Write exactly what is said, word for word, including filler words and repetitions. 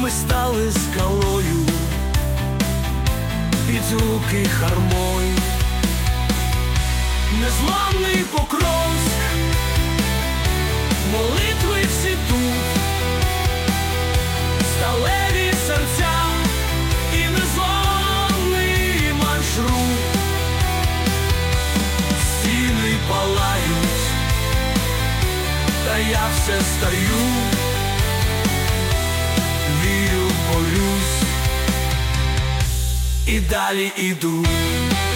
ми стали скалою під звуки хармонь. Незламний Покровськ, молитви всі тут, сталеві серця і незламний маршрут. Стіни палають, та я все стаю, вірю, борюсь і далі іду.